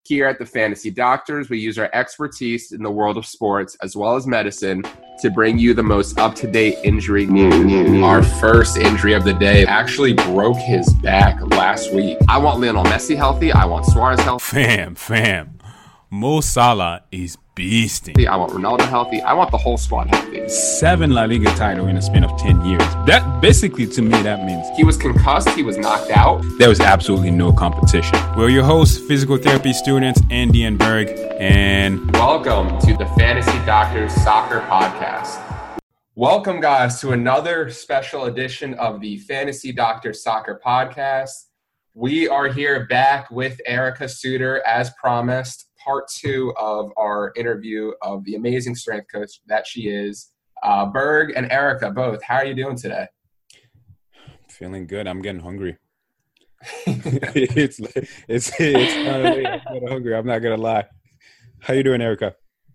Here at the Fantasy Doctors, we use our expertise in the world of sports as well as medicine to bring you the most up-to-date injury news. Our first injury of the day actually broke his back last week. I want Lionel Messi healthy. I want Suarez healthy. Fam. Mo Salah is beasting. I want Ronaldo healthy. I want the whole squad healthy. 7 La Liga title in a span of 10 years. That basically, to me, that means he was concussed. He was knocked out. There was absolutely no competition. We're your hosts, physical therapy students, Andy and Berg, and welcome to the Fantasy Doctors Soccer Podcast. Welcome, guys, to another special edition of the Fantasy Doctors Soccer Podcast. We are here back with Erica Suter, as promised. Part 2 of our interview of the amazing strength coach that she is. Berg and Erica, both. How are you doing today? Feeling good. I'm getting hungry. it's kind of late. I'm getting hungry. I'm not gonna lie. How you doing, Erica?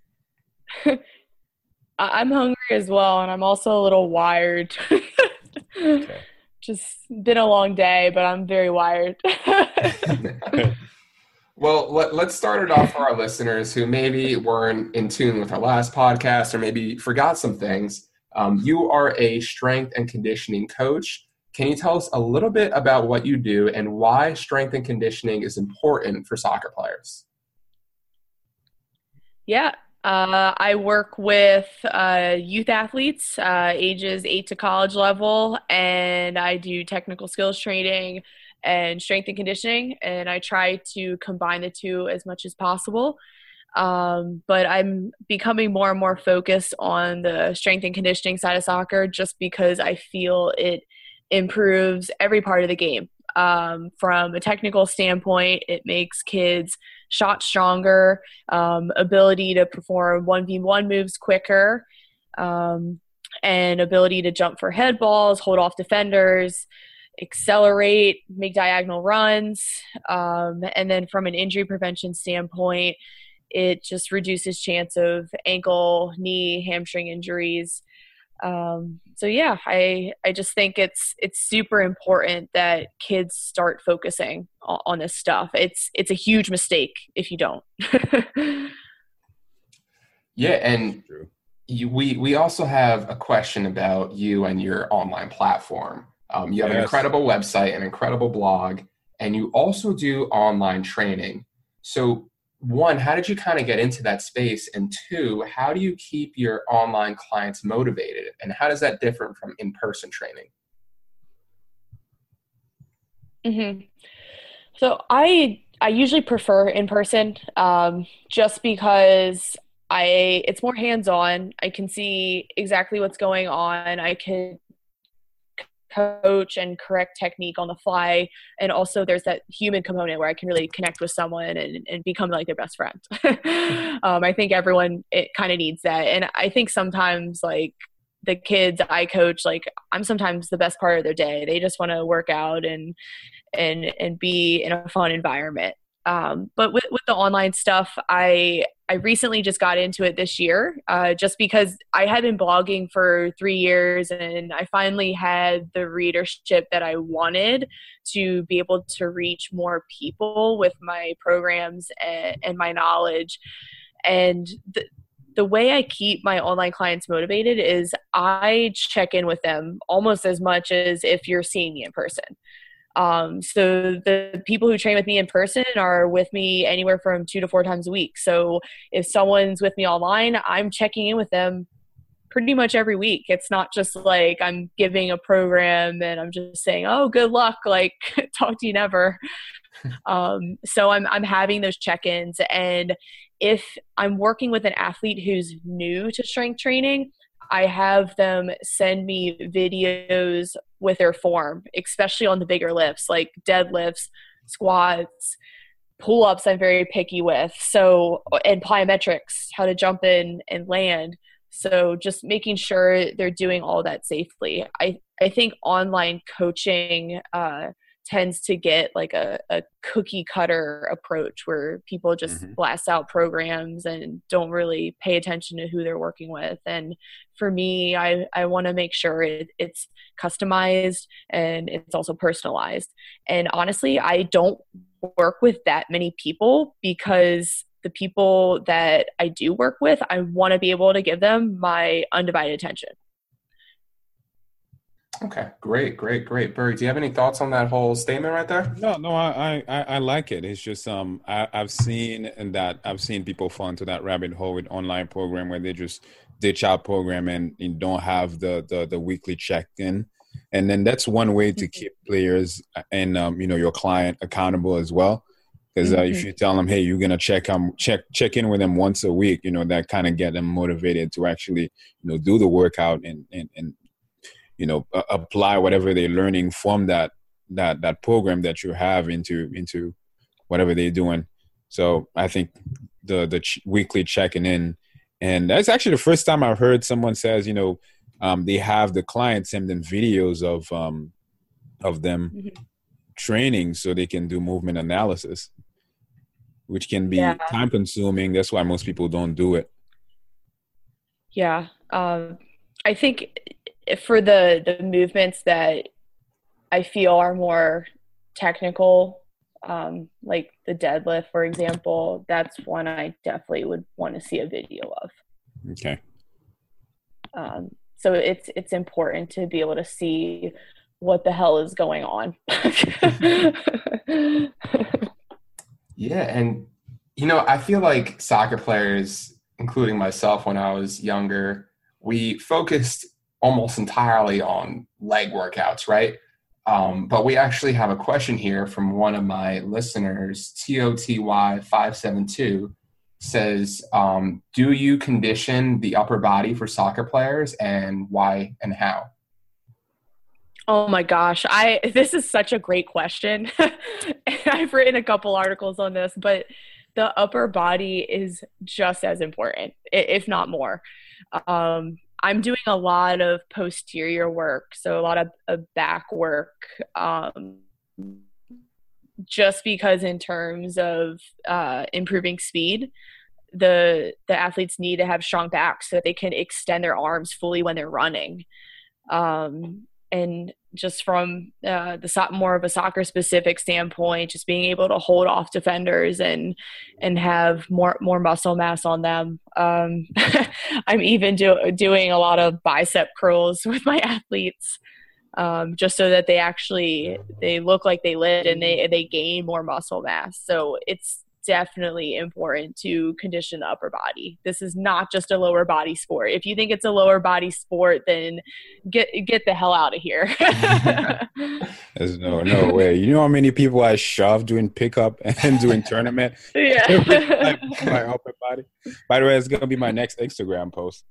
I'm hungry as well, and I'm also a little wired. Okay. Just been a long day, but I'm very wired. Well, let's start it off for our listeners who maybe weren't in tune with our last podcast or maybe forgot some things. You are a strength and conditioning coach. Can you tell us a little bit about what you do and why strength and conditioning is important for soccer players? Yeah, I work with youth athletes, ages 8 to college level, and I do technical skills training and strength and conditioning, and I try to combine the two as much as possible. But I'm becoming more and more focused on the strength and conditioning side of soccer just because I feel it improves every part of the game. From a technical standpoint, it makes kids shot stronger, ability to perform 1v1 moves quicker, and ability to jump for head balls, hold off defenders, accelerate, make diagonal runs. And then from an injury prevention standpoint, it just reduces chance of ankle, knee, hamstring injuries. So yeah, I just think it's super important that kids start focusing on this stuff. It's a huge mistake if you don't. Yeah, and we also have a question about you and your online platform. You have an incredible website, an incredible blog, and you also do online training. So, 1, how did you kind of get into that space? And 2, how do you keep your online clients motivated? And how does that differ from in-person training? Mm-hmm. So I usually prefer in-person just because it's more hands-on. I can see exactly what's going on. I could coach and correct technique on the fly, and also there's that human component where I can really connect with someone and become like their best friend. I think everyone, it kind of needs that, and I think sometimes like the kids I coach, like I'm sometimes the best part of their day. They just want to work out and be in a fun environment. But with the online stuff, I recently just got into it this year, just because I had been blogging for 3 years and I finally had the readership that I wanted to be able to reach more people with my programs and my knowledge. And the way I keep my online clients motivated is I check in with them almost as much as if you're seeing me in person. So the people who train with me in person are with me anywhere from 2 to 4 times a week. So if someone's with me online, I'm checking in with them pretty much every week. It's not just like I'm giving a program and I'm just saying, oh, good luck, like talk to you never. So I'm having those check-ins, and if I'm working with an athlete who's new to strength training, I have them send me videos with their form, especially on the bigger lifts like deadlifts, squats, pull-ups I'm very picky with. So, and plyometrics, how to jump in and land. So just making sure they're doing all that safely. I think online coaching tends to get like a cookie cutter approach where people just blast out programs and don't really pay attention to who they're working with. And for me, I want to make sure it's customized and it's also personalized. And honestly, I don't work with that many people because the people that I do work with, I want to be able to give them my undivided attention. Okay, great. Berg, do you have any thoughts on that whole statement right there? No, I like it. It's just I've seen people fall into that rabbit hole with online program where they just ditch out program and don't have the weekly check-in, and then that's one way to keep players and your client accountable as well. Because if you tell them, hey, you're gonna check in with them once a week, that kind of get them motivated to actually do the workout and apply whatever they're learning from that program that you have into whatever they're doing. So I think the weekly checking in, and that's actually the first time I've heard someone says, they have the client send them videos of them training so they can do movement analysis, which can be time consuming. That's why most people don't do it. Yeah. I think for the movements that I feel are more technical, like the deadlift, for example, that's one I definitely would want to see a video of. Okay. So it's important to be able to see what the hell is going on. Yeah, and I feel like soccer players, including myself when I was younger, we focused almost entirely on leg workouts, right? But we actually have a question here from one of my listeners, TOTY572, says, do you condition the upper body for soccer players, and why and how? Oh my gosh, this is such a great question. I've written a couple articles on this, but the upper body is just as important, if not more. I'm doing a lot of posterior work, so a lot of back work, just because in terms of improving speed, the athletes need to have strong backs so that they can extend their arms fully when they're running. And just from more of a soccer specific standpoint, just being able to hold off defenders and have more muscle mass on them. I'm even doing a lot of bicep curls with my athletes, just so that they look like they lift and they gain more muscle mass. So it's definitely important to condition the upper body. This is not just a lower body sport. If you think it's a lower body sport, then get the hell out of here. There's no way. You know how many people I shoved doing pickup and doing tournament? Yeah. My upper body. By the way, it's gonna be my next Instagram post.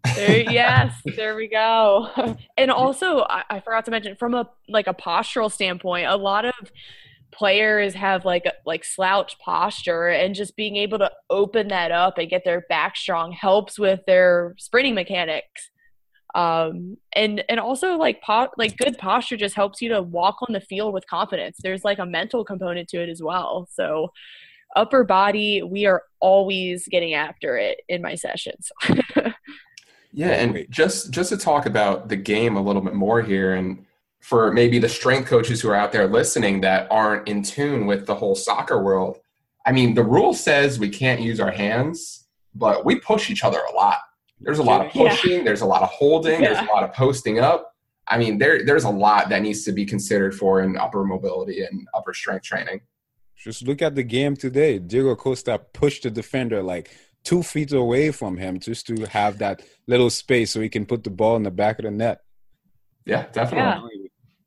Yes, there we go. And also, I forgot to mention, from a postural standpoint, a lot of players have like slouch posture, and just being able to open that up and get their back strong helps with their sprinting mechanics. And also good posture just helps you to walk on the field with confidence. There's like a mental component to it as well. So upper body, we are always getting after it in my sessions. Yeah, and just to talk about the game a little bit more here, and for maybe the strength coaches who are out there listening that aren't in tune with the whole soccer world, I mean, the rule says we can't use our hands, but we push each other a lot. There's a lot of pushing, there's a lot of holding, there's a lot of posting up. I mean, there's a lot that needs to be considered for in upper mobility and upper strength training. Just look at the game today. Diego Costa pushed the defender like 2 feet away from him just to have that little space so he can put the ball in the back of the net. Yeah, definitely. Yeah.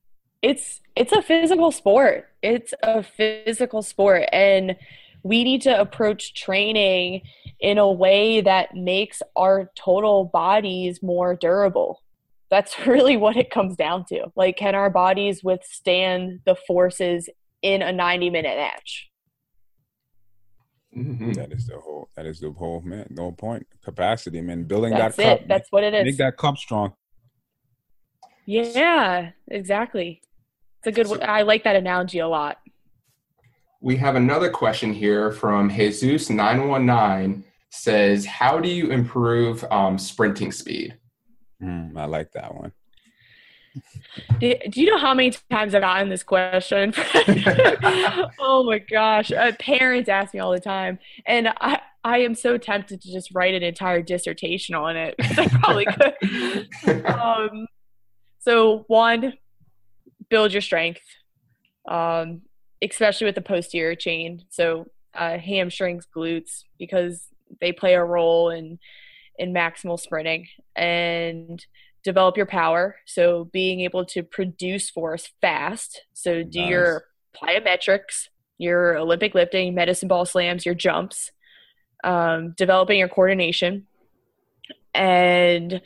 It's a physical sport. It's a physical sport, and we need to approach training in a way that makes our total bodies more durable. That's really what it comes down to. Like, can our bodies withstand the forces in a 90-minute match? Mm-hmm. That is the whole man. No point. Capacity, man. Building That's that cup. It. That's what it is. Make that cup strong. Yeah, exactly. It's a good. I like that analogy a lot. We have another question here from Jesus919. Says, how do you improve sprinting speed? I like that one. Do you know how many times I've gotten this question? Oh my gosh. Parents ask me all the time. And I am so tempted to just write an entire dissertation on it because I probably could. So one, build your strength, especially with the posterior chain. So hamstrings, glutes, because they play a role in maximal sprinting. And develop your power. So being able to produce force fast. So do your plyometrics, your Olympic lifting, medicine ball slams, your jumps, developing your coordination. And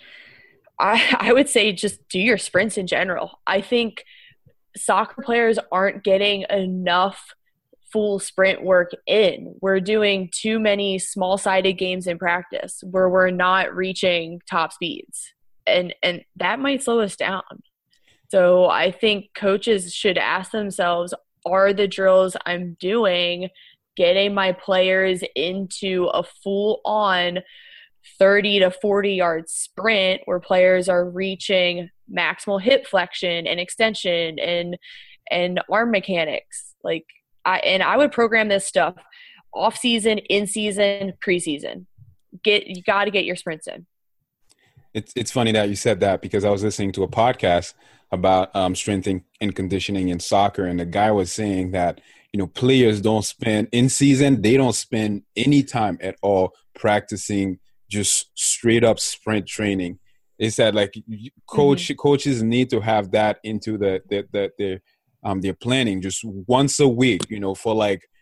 I would say just do your sprints in general. I think soccer players aren't getting enough full sprint work in. We're doing too many small-sided games in practice where we're not reaching top speeds. And that might slow us down. So I think coaches should ask themselves, are the drills I'm doing getting my players into a full-on 30 to 40-yard sprint where players are reaching maximal hip flexion and extension and arm mechanics? Like, I would program this stuff off season, in season, preseason. You got to get your sprints in. It's funny that you said that because I was listening to a podcast about strength and conditioning in soccer, and the guy was saying that players don't spend in season, they don't spend any time at all practicing just straight up sprint training. They said like coaches need to have that into their planning just once a week, for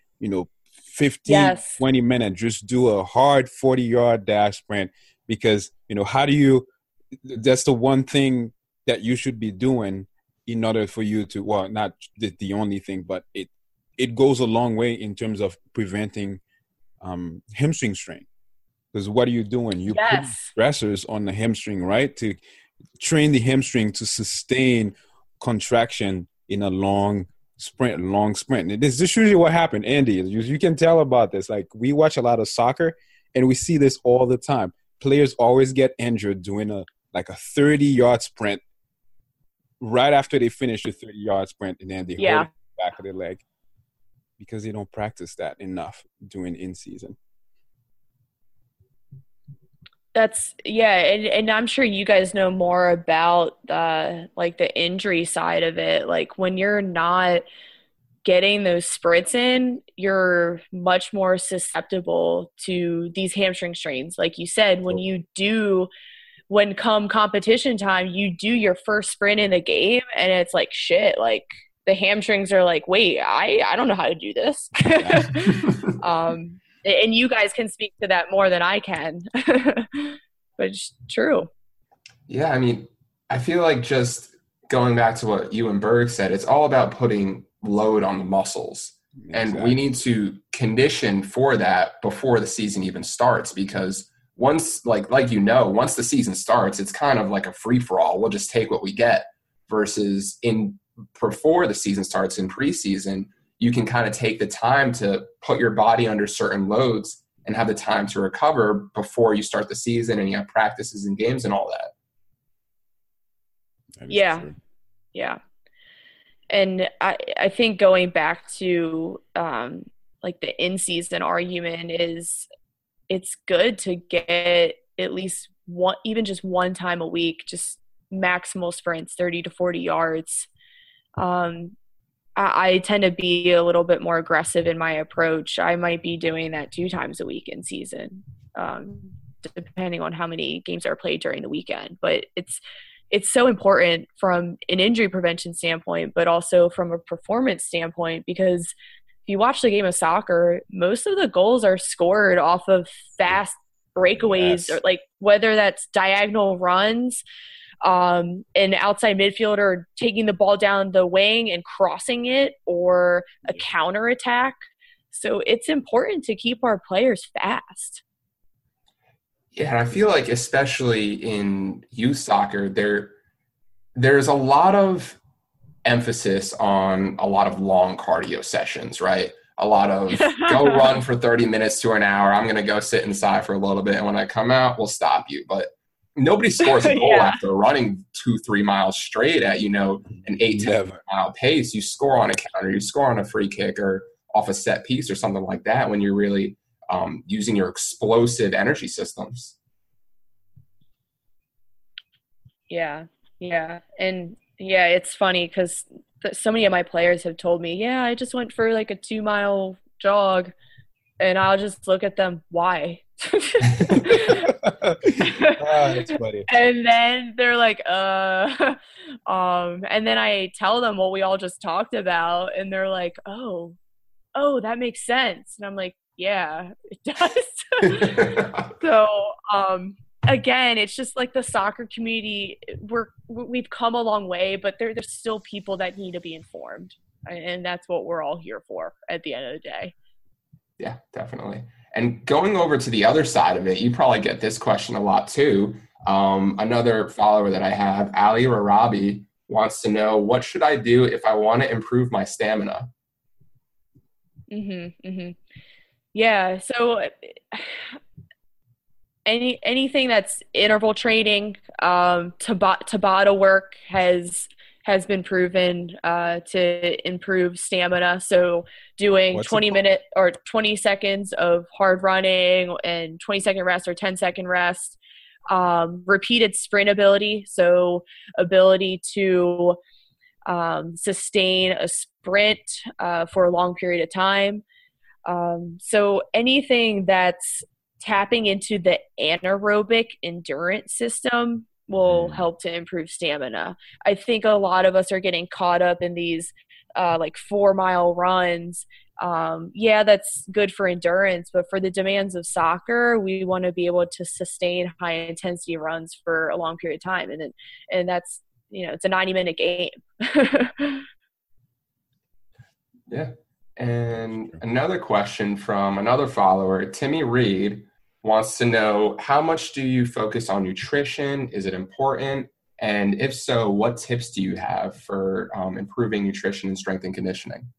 15, 20 minutes, just do a hard 40-yard dash sprint. Because, that's the one thing that you should be doing in order for you to, well, not the only thing, but it goes a long way in terms of preventing hamstring strain. Because what are you doing? You put stressors on the hamstring, right? To train the hamstring to sustain contraction in a long sprint. This is usually what happened, Andy. You can tell about this. Like, we watch a lot of soccer, and we see this all the time. Players always get injured doing a 30-yard sprint right after they finish the 30-yard sprint, and then they hold the back of their leg because they don't practice that enough during in-season. And I'm sure you guys know more about the injury side of it. Like, when you're not getting those sprints in, you're much more susceptible to these hamstring strains. Like you said, when come competition time, you do your first sprint in the game and it's like, shit, like the hamstrings are like, wait, I don't know how to do this. And you guys can speak to that more than I can, but it's true. Yeah. I mean, I feel like just going back to what you and Berg said, it's all about putting load on the muscles. And we need to condition for that before the season even starts, because once once the season starts, it's kind of like a free for all. We'll just take what we get, versus before the season starts in preseason, you can kind of take the time to put your body under certain loads and have the time to recover before you start the season and you have practices and games and all that. Yeah. True. Yeah. And I think going back to the in-season argument is it's good to get at least just one time a week, just maximal sprints, 30 to 40 yards. I tend to be a little bit more aggressive in my approach. I might be doing that 2 times a week in season, depending on how many games are played during the weekend. But it's so important from an injury prevention standpoint, but also from a performance standpoint, because if you watch the game of soccer, most of the goals are scored off of fast breakaways, or like whether that's diagonal runs, an outside midfielder taking the ball down the wing and crossing it, or a counter attack. So it's important to keep our players fast. Yeah, and I feel like especially in youth soccer, there's a lot of emphasis on a lot of long cardio sessions, right? A lot of go run for 30 minutes to an hour. I'm going to go sit inside for a little bit. And when I come out, we'll stop you. But nobody scores a goal after running 2-3 miles straight at, an 8-10 mile pace. You score on a counter, you score on a free kick or off a set piece or something like that when you're really using your explosive energy systems. Yeah. And it's funny because so many of my players have told me, I just went for like a 2-mile jog, and I'll just look at them, why? That's funny. And then they're like, and then I tell them what we all just talked about, and they're like, oh, that makes sense. And I'm like, yeah, it does. So, again, it's just like the soccer community, we've come a long way, but there's still people that need to be informed. And that's what we're all here for at the end of the day. Yeah, definitely. And going over to the other side of it, you probably get this question a lot too. Another follower that I have, Ali Rarabi, wants to know, what should I do if I want to improve my stamina? Yeah, so anything that's interval training, Tabata work has been proven to improve stamina. So doing 20-minute or 20 seconds of hard running and 20-second rest or 10-second rest, repeated sprint ability, so ability to sustain a sprint for a long period of time. So anything that's tapping into the anaerobic endurance system will help to improve stamina. I think a lot of us are getting caught up in these 4-mile runs. That's good for endurance, but for the demands of soccer, we want to be able to sustain high intensity runs for a long period of time. And that's, it's a 90-minute game. Yeah. And another question from another follower, Timmy Reed, wants to know, how much do you focus on nutrition? Is it important? And if so, what tips do you have for improving nutrition and strength and conditioning?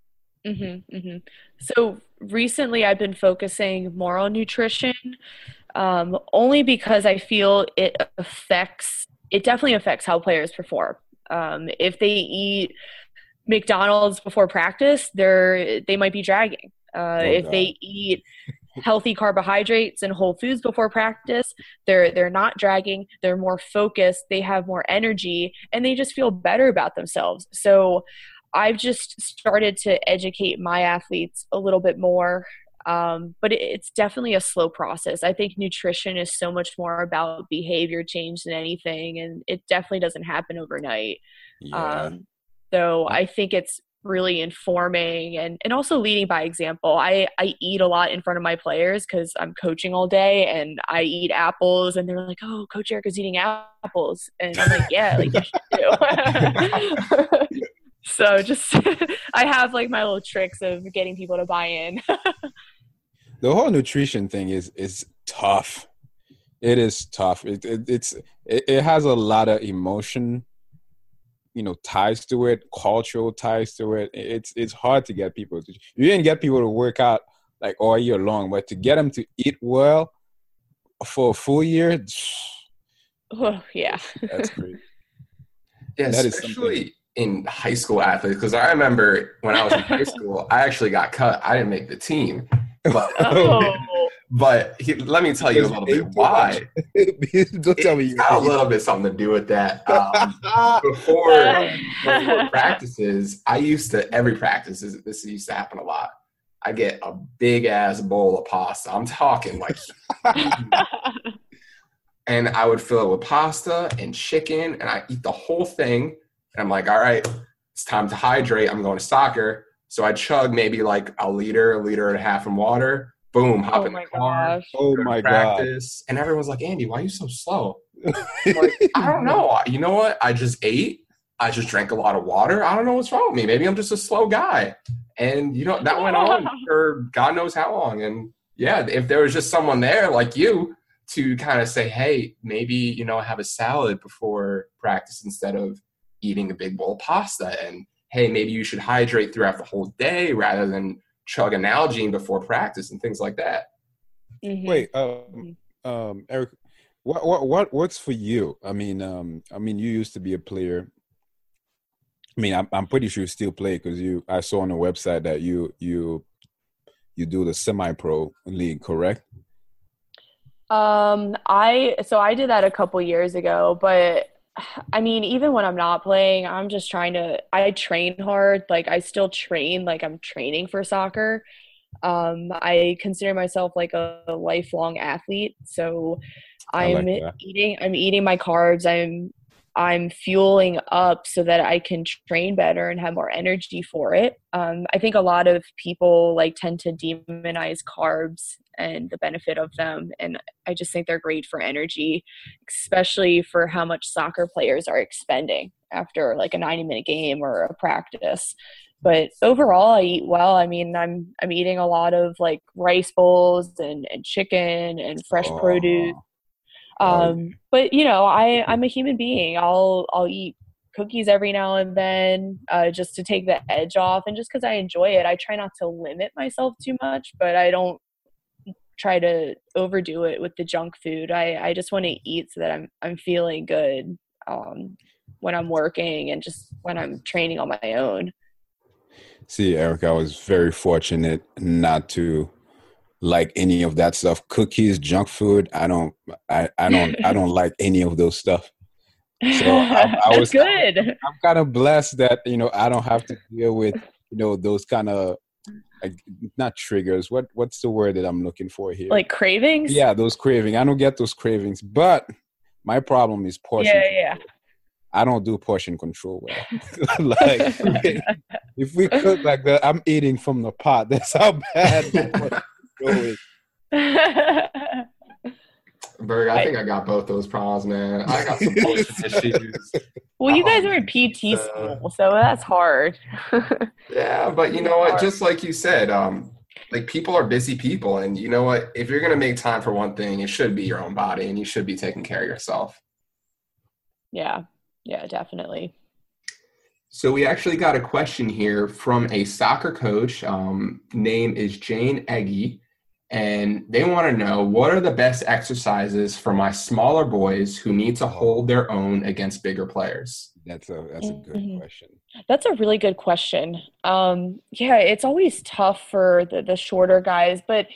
So recently I've been focusing more on nutrition, only because I feel it definitely affects how players perform. If they eat McDonald's before practice, they might be dragging. If they eat healthy carbohydrates and whole foods before practice, they're not dragging, they're more focused, they have more energy, and they just feel better about themselves. So I've just started to educate my athletes a little bit more, but it's definitely a slow process. I think nutrition is so much more about behavior change than anything, and it definitely doesn't happen overnight. So I think it's really informing and also leading by example. I eat a lot in front of my players because I'm coaching all day, and I eat apples, and they're like, oh, Coach Erica's eating apples. And I'm like, yeah, you should do. So just I have my little tricks of getting people to buy in. The whole nutrition thing is tough. It is tough. It has a lot of emotion, ties to it, cultural ties to it. It's hard to get people to. You didn't get people to work out all year long, but to get them to eat well for a full year, oh yeah, that's great. Yeah, that especially in high school athletes, because I remember when I was in high school, I actually got cut. I didn't make the team, but let me tell you a little bit why. Don't tell me. It's got a little bit something to do with that. Before practices, every practice, this used to happen a lot. I get a big ass bowl of pasta. I'm talking and I would fill it with pasta and chicken, and I eat the whole thing. And I'm like, all right, it's time to hydrate. I'm going to soccer. So I chug maybe a liter and a half in water. Boom, hop in the car. Oh my practice. And everyone's like, Andy, why are you so slow? I'm like, I don't know. You know what? I just ate. I just drank a lot of water. I don't know what's wrong with me. Maybe I'm just a slow guy. And, that went on for God knows how long. And, yeah, if there was just someone there like you to kind of say, hey, maybe, have a salad before practice instead of eating a big bowl of pasta, and hey, maybe you should hydrate throughout the whole day rather than chug an Nalgene before practice and things like that. Mm-hmm. Wait, Eric, what works for you? I mean, you used to be a player. I mean, I'm pretty sure you still play because I saw on the website that you do the semi-pro league, correct? I did that a couple years ago, but I mean, even when I'm not playing, I'm just I train hard. Like I still train, like I'm training for soccer. I consider myself like a lifelong athlete. So I like that. I'm eating my carbs. I'm fueling up so that I can train better and have more energy for it. I think a lot of people like tend to demonize carbs and the benefit of them. And I just think they're great for energy, especially for how much soccer players are expending after like a 90-minute game or a practice. But overall, I eat well. I mean, I'm eating a lot of like rice bowls and chicken and fresh produce. But you know, I'm a human being. I'll eat cookies every now and then, just to take the edge off, and just because I enjoy it. I try not to limit myself too much, but I don't try to overdo it with the junk food. I just want to eat so that I'm feeling good when I'm working and just when I'm training on my own. See, Eric, I was very fortunate not to like any of that stuff. Cookies, junk food. I don't like any of those stuff. So That's good. I'm kind of blessed that, I don't have to deal with, those kind of, like, not triggers. What's the word that I'm looking for here? Like cravings? Yeah, those cravings. I don't get those cravings, but my problem is portion. Yeah. I don't do portion control well. Like, if we cook like that, I'm eating from the pot. That's how bad the portion control is. Berg, I think I got both those problems, man. I got some portion issues. Well, you guys are in PT school, so that's hard. Yeah, but you know what? Just like you said, like people are busy people, and you know what? If you're gonna make time for one thing, it should be your own body, and you should be taking care of yourself. Yeah, definitely. So we actually got a question here from a soccer coach. Name is Jane Eggy. And they want to know, what are the best exercises for my smaller boys who need to hold their own against bigger players? That's a good question. That's a really good question. Yeah, it's always tough for the shorter guys, but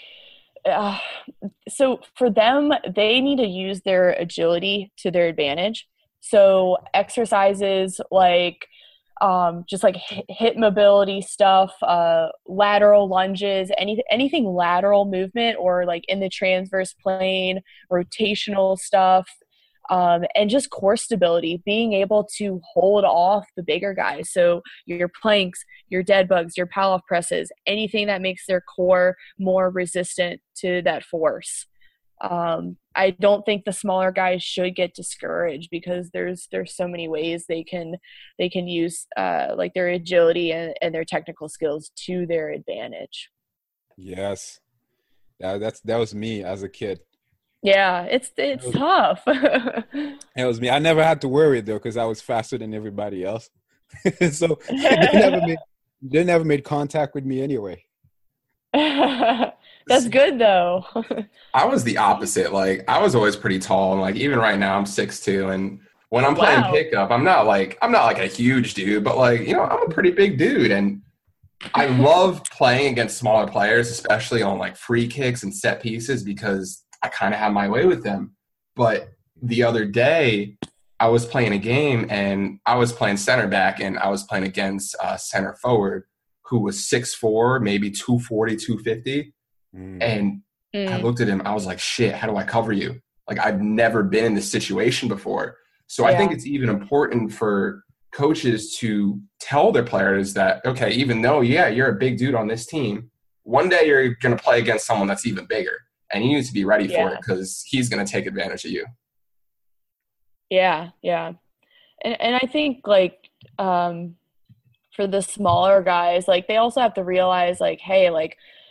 so for them, they need to use their agility to their advantage. So exercises like just like hip mobility stuff, lateral lunges, anything lateral movement or like in the transverse plane, rotational stuff, and just core stability, being able to hold off the bigger guys. So your planks, your dead bugs, your Pallof presses, anything that makes their core more resistant to that force. I don't think the smaller guys should get discouraged because there's so many ways they can use like their agility and their technical skills to their advantage. Yes, that was me as a kid. Yeah, it's tough. It was me. I never had to worry though because I was faster than everybody else. So they never made contact with me anyway. That's good though. I was the opposite. Like I was always pretty tall, and like even right now I'm 6'2", and when I'm playing pickup, I'm not like a huge dude, but like, you know, I'm a pretty big dude, and I love playing against smaller players, especially on like free kicks and set pieces, because I kind of have my way with them. But the other day I was playing a game and I was playing center back, and I was playing against a center forward who was 6'4", maybe 240, 250. And I looked at him, I was like, shit, how do I cover you? Like, I've never been in this situation before. So I think it's even important for coaches to tell their players that, okay, even though, you're a big dude on this team, one day you're going to play against someone that's even bigger, and you need to be ready for it because he's going to take advantage of you. Yeah. And I think like for the smaller guys, like they also have to realize like, hey, like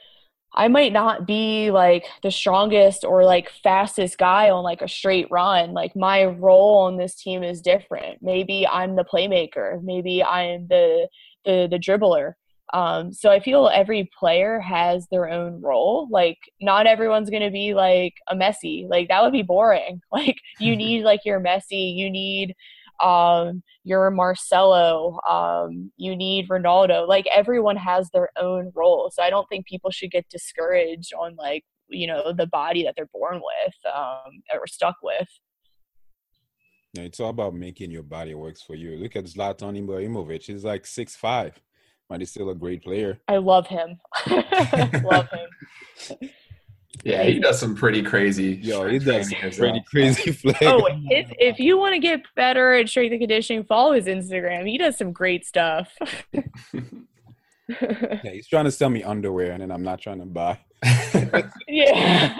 I might not be like the strongest or like fastest guy on like a straight run. Like my role on this team is different. Maybe I'm the playmaker. Maybe I'm the dribbler. So I feel every player has their own role. Like not everyone's going to be like a Messi. Like that would be boring. Like you need like your Messi, you need your Marcelo, you need Ronaldo. Like everyone has their own role. So I don't think people should get discouraged on like, the body that they're born with, or stuck with. Yeah, it's all about making your body works for you. Look at Zlatan Ibrahimovic. He's like 6'5", but he's still a great player. I love him. Love him. Yeah, he does some pretty crazy. Yo, he does some pretty crazy flag. Oh, if you want to get better at strength and conditioning, follow his Instagram. He does some great stuff. Yeah, he's trying to sell me underwear, and then I'm not trying to buy. Yeah.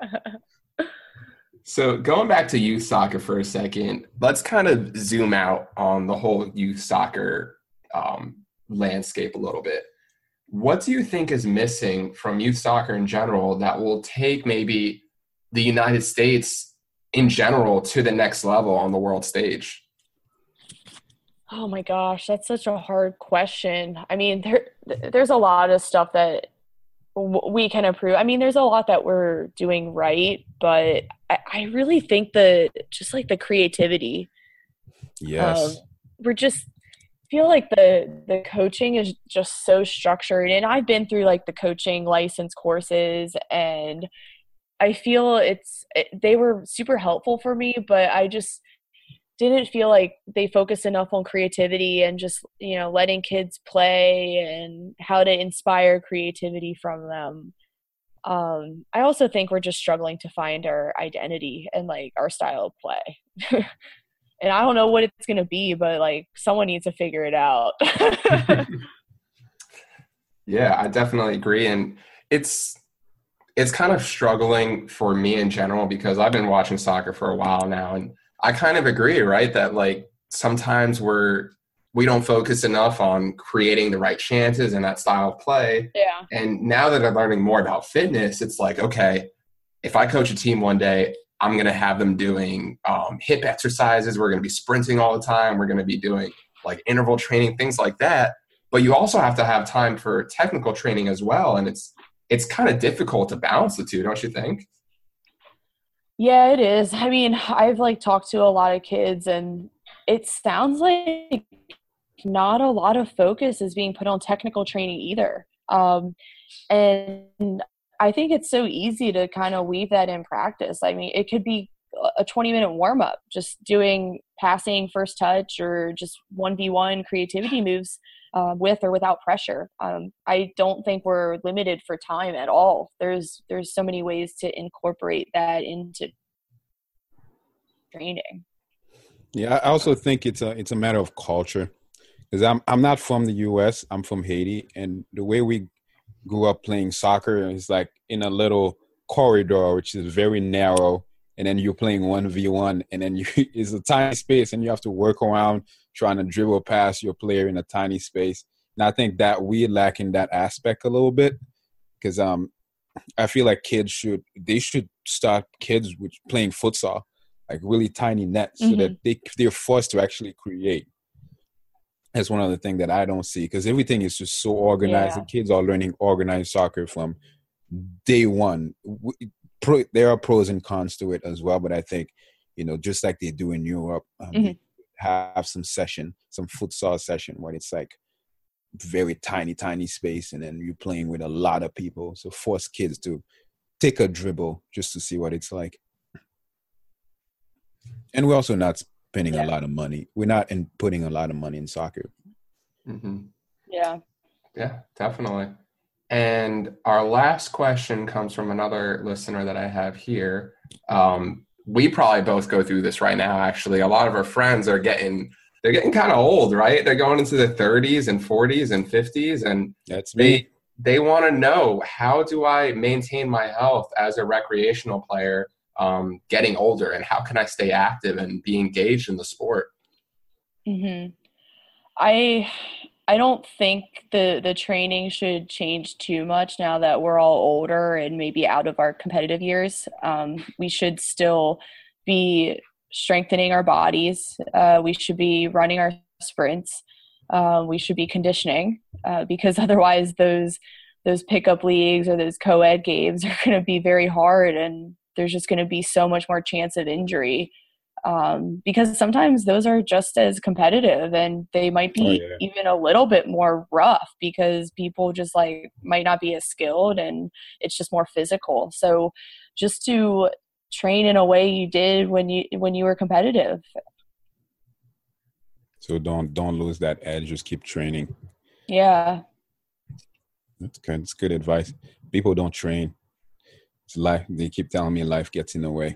So going back to youth soccer for a second, let's kind of zoom out on the whole youth soccer landscape a little bit. What do you think is missing from youth soccer in general that will take maybe the United States in general to the next level on the world stage? Oh my gosh, that's such a hard question. I mean, there's a lot of stuff that we can improve. I mean, there's a lot that we're doing right, but I really think just like the creativity. Yes. We're just feel like the coaching is just so structured, and I've been through like the coaching license courses, and I feel they were super helpful for me, but I just didn't feel like they focused enough on creativity and just, letting kids play and how to inspire creativity from them. I also think we're just struggling to find our identity and like our style of play. And I don't know what it's going to be, but like someone needs to figure it out. Yeah, I definitely agree. And it's kind of struggling for me in general because I've been watching soccer for a while now. And I kind of agree, right, that like sometimes we don't focus enough on creating the right chances and that style of play. Yeah. And now that I'm learning more about fitness, it's like, okay, if I coach a team one day, I'm going to have them doing hip exercises. We're going to be sprinting all the time. We're going to be doing like interval training, things like that. But you also have to have time for technical training as well. And it's kind of difficult to balance the two, don't you think? Yeah, it is. I mean, I've like talked to a lot of kids, and it sounds like not a lot of focus is being put on technical training either. And I think it's so easy to kind of weave that in practice. I mean, it could be a 20-minute warm-up, just doing passing, first touch, or just 1v1 creativity moves with or without pressure. I don't think we're limited for time at all. There's so many ways to incorporate that into training. Yeah, I also think it's a matter of culture, because I'm not from the U.S. I'm from Haiti, and the way we grew up playing soccer is like in a little corridor, which is very narrow, and then you're playing 1v1, and then it's a tiny space, and you have to work around trying to dribble past your player in a tiny space. And I think that we lack in that aspect a little bit, because I feel like kids should start kids with playing futsal, like really tiny nets, so that they're forced to actually create. That's one other thing that I don't see, because everything is just so organized. Yeah. The kids are learning organized soccer from day one. There are pros and cons to it as well, but I think, just like they do in Europe, have some futsal session where it's like very tiny space, and then you're playing with a lot of people. So force kids to take a dribble just to see what it's like. And we're also not spending a lot of money. We're not putting a lot of money in soccer. Mm-hmm. Yeah, definitely. And our last question comes from another listener that I have here. We probably both go through this right now, actually. A lot of our friends are getting kind of old, right? They're going into their 30s and 40s and 50s, and that's me. They want to know, how do I maintain my health as a recreational player getting older, and how can I stay active and be engaged in the sport? I I don't think the training should change too much now that we're all older and maybe out of our competitive years. We should still be strengthening our bodies. We should be running our sprints. We should be conditioning because otherwise those pickup leagues or those co-ed games are going to be very hard, and there's just going to be so much more chance of injury. Because sometimes those are just as competitive, and they might be even a little bit more rough because people just like might not be as skilled, and it's just more physical. So just to train in a way you did when you were competitive. So don't lose that edge. Just keep training. Yeah. That's good. It's good advice. People don't train. It's life. They keep telling me life gets in the way.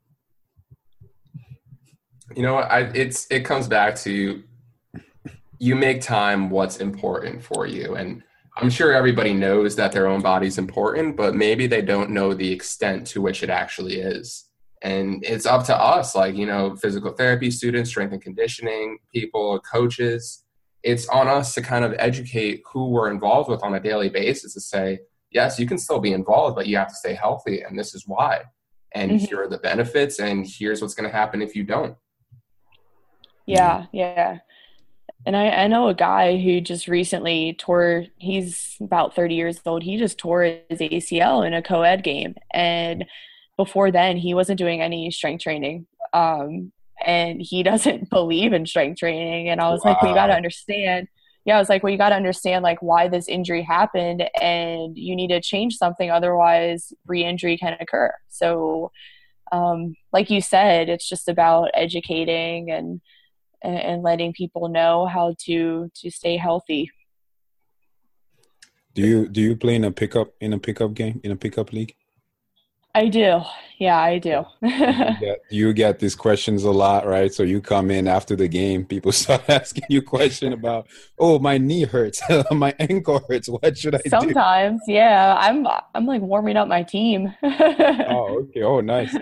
You know what? It comes back to you make time what's important for you. And I'm sure everybody knows that their own body's important, but maybe they don't know the extent to which it actually is. And it's up to us, like, you know, physical therapy students, strength and conditioning people, coaches. It's on us to kind of educate who we're involved with on a daily basis to say, yes, you can still be involved, but you have to stay healthy. And this is why. And here are the benefits. And here's what's going to happen if you don't. Yeah. And I know a guy who just recently he's about 30 years old. He just tore his ACL in a co-ed game. And before then, he wasn't doing any strength training. And he doesn't believe in strength training. And I was like, well, you got to understand. Yeah, I was like, well, you got to understand like why this injury happened, and you need to change something. Otherwise, re-injury can occur. So like you said, it's just about educating and letting people know how to stay healthy. Do you play in a pickup league? I do. Yeah, I do. You get these questions a lot, right? So you come in after the game, people start asking you questions about, oh, my knee hurts, my ankle hurts. What should I do? Sometimes, yeah. I'm like warming up my team. Oh, okay. Oh, nice.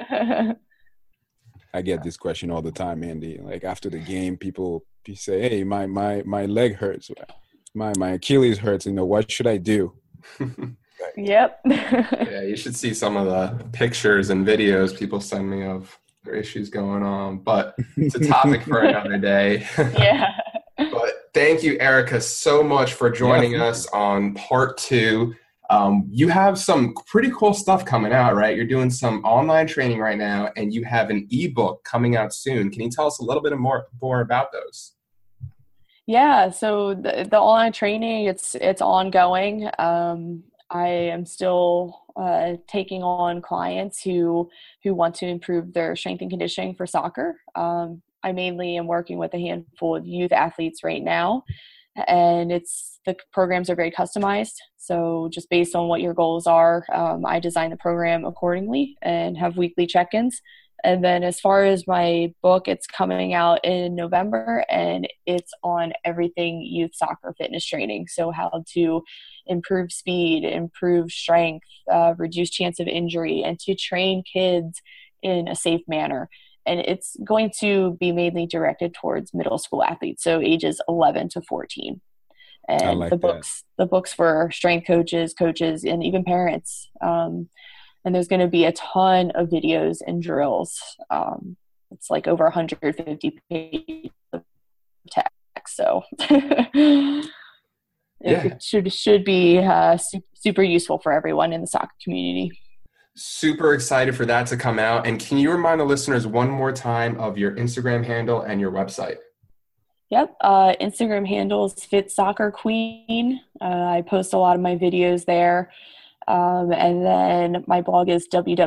I get this question all the time, Andy. Like after the game, people say, hey, my leg hurts. My Achilles hurts. You know, what should I do? Yep. Yeah, you should see some of the pictures and videos people send me of their issues going on. But it's a topic for another day. Yeah. But thank you, Erica, so much for joining us on part 2. You have some pretty cool stuff coming out, right? You're doing some online training right now, and you have an ebook coming out soon. Can you tell us a little bit more about those? Yeah, so the online training, it's ongoing. I am still taking on clients who want to improve their strength and conditioning for soccer. I mainly am working with a handful of youth athletes right now, and the programs are very customized. So just based on what your goals are, I design the program accordingly and have weekly check-ins. And then as far as my book, it's coming out in November, and it's on everything youth soccer fitness training. So how to improve speed, improve strength, reduce chance of injury, and to train kids in a safe manner. And it's going to be mainly directed towards middle school athletes, so ages 11 to 14. And I like the books for strength coaches, and even parents. And there's going to be a ton of videos and drills. It's like over 150 pages of text. So it should be super useful for everyone in the soccer community. Super excited for that to come out. And can you remind the listeners one more time of your Instagram handle and your website? Yep. Instagram handle is Fit Soccer Queen. I post a lot of my videos there. And then my blog is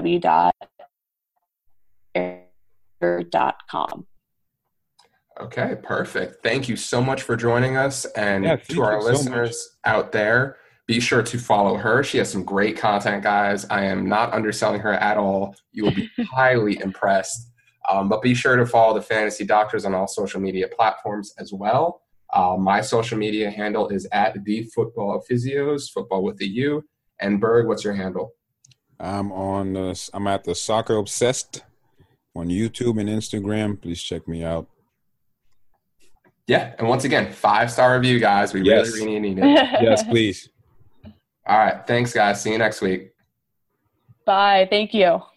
www.erica.com. Okay, perfect. Thank you so much for joining us. And to our listeners out there, be sure to follow her. She has some great content, guys. I am not underselling her at all. You will be highly impressed. But be sure to follow the Fantasy Doctors on all social media platforms as well. My social media handle is @TheFootballPhysios, football with a U. And Berg, what's your handle? I'm at the Soccer Obsessed on YouTube and Instagram. Please check me out. Yeah. And once again, 5-star review, guys. We Yes. really need it. Yes, please. All right. Thanks, guys. See you next week. Bye. Thank you.